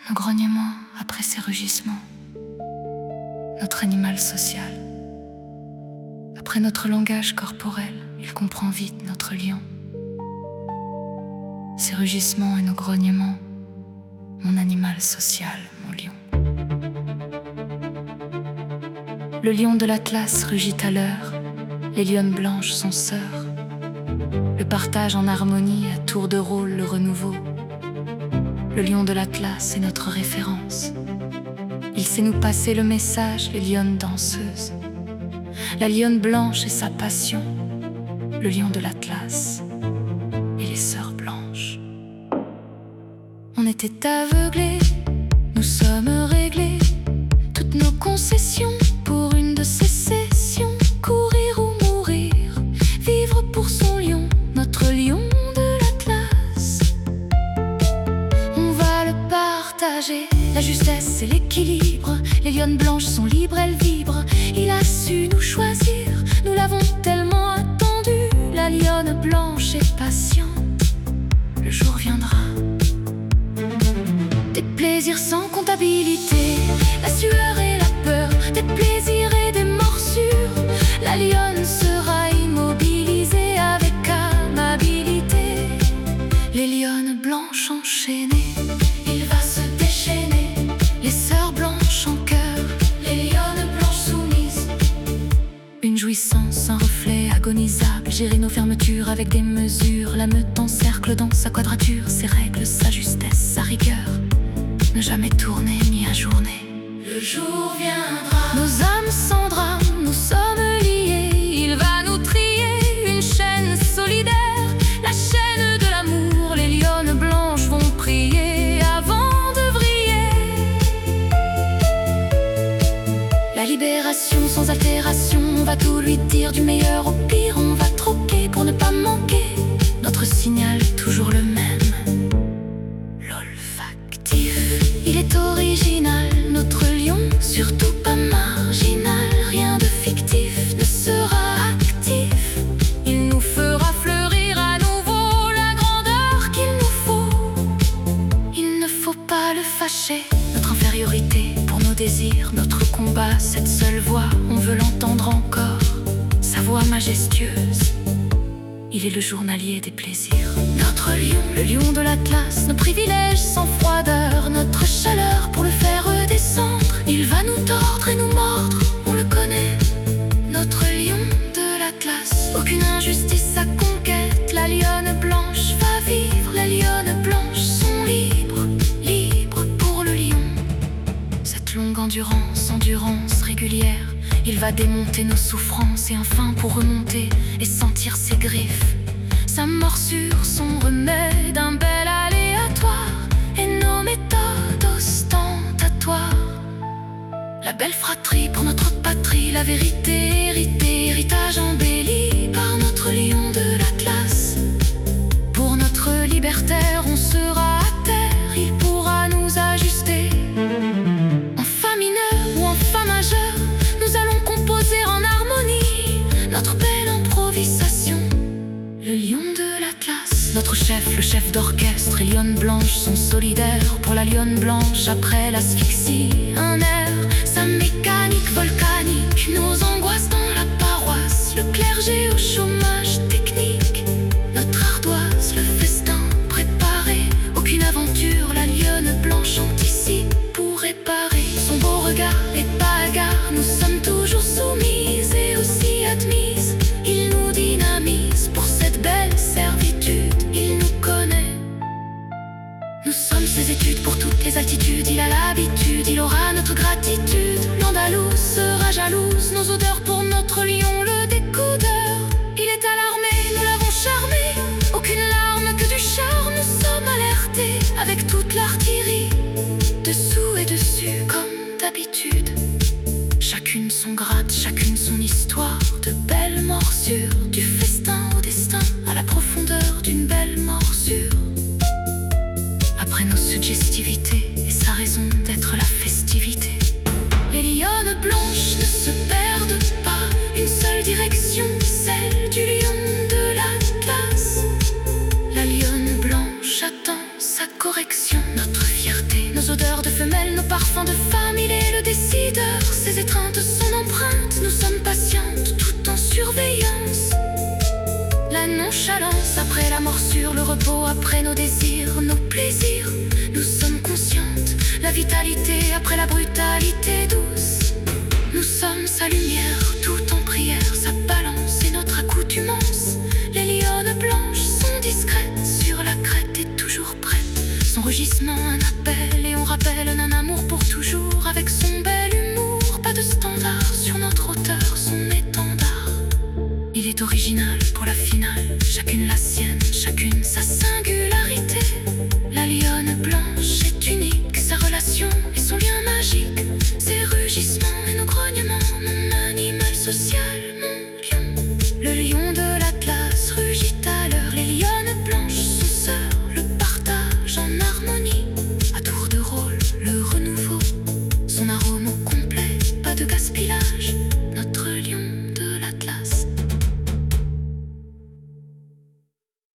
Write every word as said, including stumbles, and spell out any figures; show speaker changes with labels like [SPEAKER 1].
[SPEAKER 1] nos grognements après ses rugissements, notre animal social. Après notre langage corporel, il comprend vite notre lion. Ses rugissements et nos grognements, mon animal social, mon lion. Le lion de l'Atlas rugit à l'heure, les lionnes blanches sont sœurs. Le partage en harmonie, à tour de rôle, le renouveau. Le lion de l'Atlas est notre référence. Il sait nous passer le message, les lionnes danseuses. La lionne blanche est sa passion, le lion de l'Atlas et les sœurs blanches. On était aveuglés, nous sommes réglés, toutes nos concessions pour une de ces sessions. Courir ou mourir, vivre pour son lion, notre lion de l'Atlas. On va le partager, la justesse et l'équilibre. Les lionnes blanches sont libres, elles vibrent. Il a su nous choisir, nous l'avons tellement attendu. La lionne blanche est patiente, le jour viendra. Des plaisirs sans comptabilité, la sueur et la peur, des plaisirs et des morsures. La lionne sera immobilisée avec amabilité. Les lionnes blanches enchaînées, il va se déchaîner. Les sœurs blanches en cœur, les lionnes blanches soumises. Une jouissance, un reflet agonisable. Gérer nos fermetures avec des mesures. La meute en cercle dans sa quadrature, ses règles, sa justesse, sa rigueur. Ne jamais tourner ni ajourner. Le jour viendra, nos âmes sans drame, nous sommes liés. Il va nous trier une chaîne solidaire, la chaîne de l'amour. Les lionnes blanches vont prier avant de vriller. La libération sans altération, on va tout lui dire, du meilleur au pire. On va troquer pour ne pas manquer notre signal, toujours le même, l'olfactif. Il est original, notre lion, surtout pas marginal. Rien de fictif ne sera actif. Il nous fera fleurir à nouveau la grandeur qu'il nous faut. Il ne faut pas le fâcher, notre infériorité pour nos désirs, notre combat, cette seule voix, on veut l'entendre encore. Sa voix majestueuse, il est le journalier des plaisirs. Notre lion, le lion de l'Atlas, nos privilèges sans froideur, notre chaleur pour le faire redescendre. Il va nous tordre et nous mordre, on le connaît. Notre lion de l'Atlas, aucune injustice à conquête. La lionne blanche va vivre, les lionnes blanches sont libres, libres pour le lion. Cette longue endurance, endurance régulière, il va démonter nos souffrances et enfin pour remonter et sentir ses griffes, sa morsure, son remède, un bel aléatoire et nos méthodes ostentatoires. La belle fratrie pour notre patrie, la vérité héritée, héritage embelli par notre lion de l'Atlas. Pour notre libertaire, on sera à terre, il pourra nous ajuster. En fa mineur ou en fa majeur, nous allons composer en harmonie notre belle improvisation. Le lion de l'Atlas, notre chef, le chef d'orchestre. Les lionnes blanches sont solidaires pour la lionne blanche après l'asphyxie. Un air, sa mécanique volcanique, nos angoisses dans la paroisse. Le clergé au chômage technique, notre ardoise, le festin préparé. Aucune aventure, la lionne blanche anticipe pour réparer. Son beau regard est pas hagard, nous sommes toujours soumises et aussi admises. Il nous dynamise pour cette belle servitude, il nous connaît. Nous sommes ses études pour toutes les altitudes, il a l'habitude, il aura notre gratitude. L'Andalouse sera jalouse, nos odeurs pour notre lion, le découdeur. Il est alarmé, nous l'avons charmé, aucune larme que du charme, nous sommes alertés avec toute l'artillerie. Dessous et dessus comme d'habitude, chacune son grade, chacune son histoire. De belles morsures, du festin au destin, à la profondeur d'une belle morsure. Après nos suggestivités et sa raison d'être la festivité, les lionnes blanches ne se perdent pas. Une seule direction, celle du lion de l'Atlas. La lionne blanche attend sa correction, notre fierté, nos odeurs de ses étreintes, son empreinte. Nous sommes patientes, tout en surveillance. La nonchalance après la morsure, le repos après nos désirs, nos plaisirs. Nous sommes conscientes, la vitalité après la brutalité douce. Nous sommes sa lumière, tout en prière, sa balance et notre accoutumance. Les lionnes blanches sont discrètes, sur la crête et toujours prêtes. Son rugissement un appel et on rappelle un amour pour toujours. Avec son bel humour, pas de standard, sur notre hauteur son étendard. Il est original pour la finale, chacune la sienne, chacune sa singularité. La lionne blanche est unique, sa relation et son lien magique. Ses rugissements et nos grognements, mon animal social.